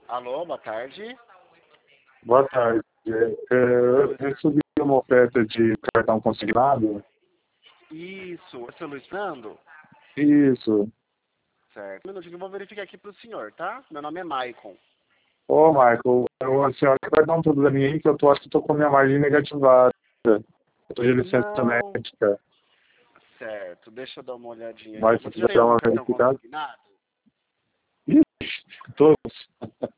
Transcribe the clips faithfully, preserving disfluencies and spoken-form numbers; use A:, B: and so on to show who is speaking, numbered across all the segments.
A: Alô, boa tarde.
B: Boa tarde. É, eu recebi uma oferta de cartão consignado.
A: Isso, é o seu Luiz Fernando?
B: Isso.
A: Certo. Um minutinho que eu vou verificar aqui pro senhor, tá? Meu nome é Maicon.
B: Ô, Michael, eu, a senhora vai dar um probleminha aí que eu tô, acho que tô com a minha margem negativada. Eu tô de licença
A: Não.
B: médica.
A: Certo, deixa eu dar uma olhadinha aqui.
B: Mas se
A: Você já
B: quiser
A: tem
B: dar
A: algum
B: uma
A: cartão
B: verificada.
A: consignado?
B: Ixi, todos.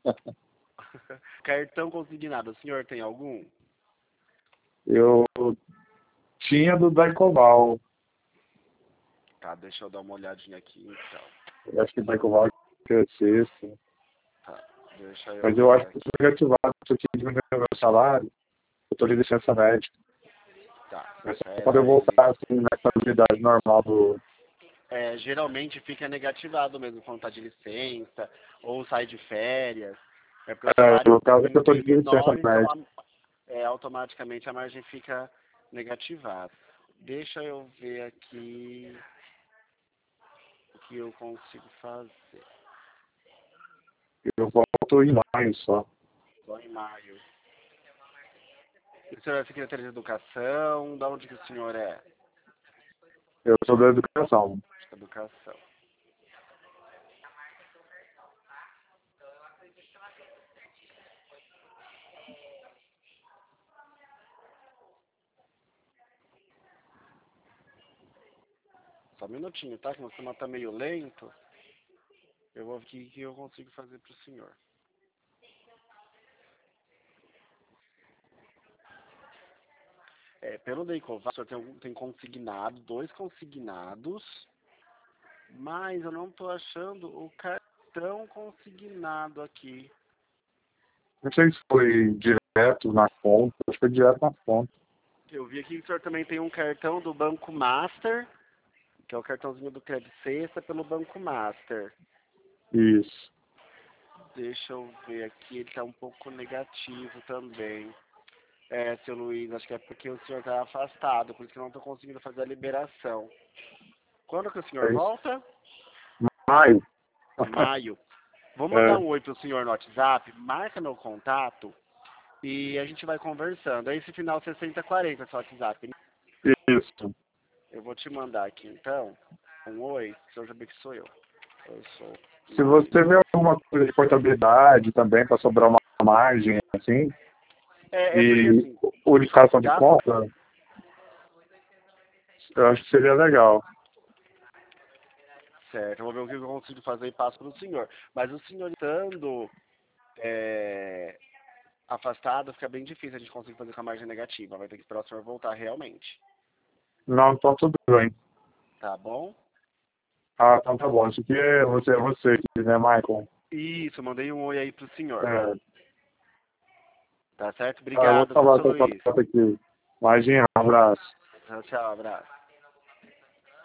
A: Cartão consignado, o senhor tem algum?
B: Eu tinha do Daicoval.
A: Tá, deixa eu dar uma olhadinha aqui então.
B: Eu acho que Daicoval é sexta.
A: Tá, deixa eu
B: Mas eu
A: ver
B: acho que
A: aqui.
B: tô negativado, porque diminuiu meu salário. Eu tô de licença médica.
A: Tá,
B: Mas só
A: é,
B: quando eu
A: mas
B: voltar assim, na estabilidade normal do.
A: é, geralmente fica negativado mesmo quando tá de licença ou sai de férias. É porque o
B: É,
A: salário
B: no caso é que eu tô
A: bem
B: de licença
A: menor, então
B: médica.
A: a- é, automaticamente a margem fica negativada. Deixa eu ver aqui o que eu consigo fazer.
B: Eu volto em maio só.
A: Só em maio. O senhor é secretário de Educação? Da onde que o senhor é?
B: Eu sou da educação.
A: De Educação. Só um minutinho, tá? Que meu sistema tá meio lento. Eu vou ver o que que eu consigo fazer pro senhor. É, pelo Deicoval, o senhor tem, algum- tem consignado, dois consignados, mas eu não estou achando o cartão consignado aqui.
B: Não sei se foi direto na conta, acho que foi direto na conta.
A: Eu vi aqui que o senhor também tem um cartão do Banco Master, que é o cartãozinho do Crédito Sexta pelo Banco Master.
B: Isso.
A: Deixa eu ver aqui, ele está um pouco negativo também. É, seu Luiz, acho que é porque o senhor está afastado, por isso que eu não estou conseguindo fazer a liberação. Quando que o senhor
B: É isso.
A: volta?
B: Maio.
A: Maio. Vou mandar
B: É,
A: um oi pro senhor no WhatsApp, marca meu contato e a gente vai conversando. É esse final sessenta quarenta seu WhatsApp.
B: isso.
A: Eu vou te mandar aqui então um oi, o senhor já vê que sou eu. Eu sou
B: Se você
A: Maicon.
B: vê alguma coisa de portabilidade também, para sobrar uma margem, assim,
A: É, é porque
B: e
A: assim,
B: unificação de
A: gasto.
B: conta, eu acho que seria legal.
A: Certo, eu vou ver o que eu consigo fazer e passo pro senhor. Mas o senhor estando é, afastado, fica bem difícil a gente conseguir fazer com a margem negativa. Vai ter que esperar o senhor voltar realmente.
B: Não, então tudo bem.
A: Tá bom?
B: Ah, então tá bom. Isso aqui é você, é você, né, Michael?
A: Isso, mandei um oi aí pro senhor.
B: É.
A: Tá certo?
B: Ah, eu vou
A: Obrigado, viu,
B: falar
A: seu
B: com a
A: Luiz?
B: contato aqui. Imagina, um abraço.
A: Tchau, tchau, abraço.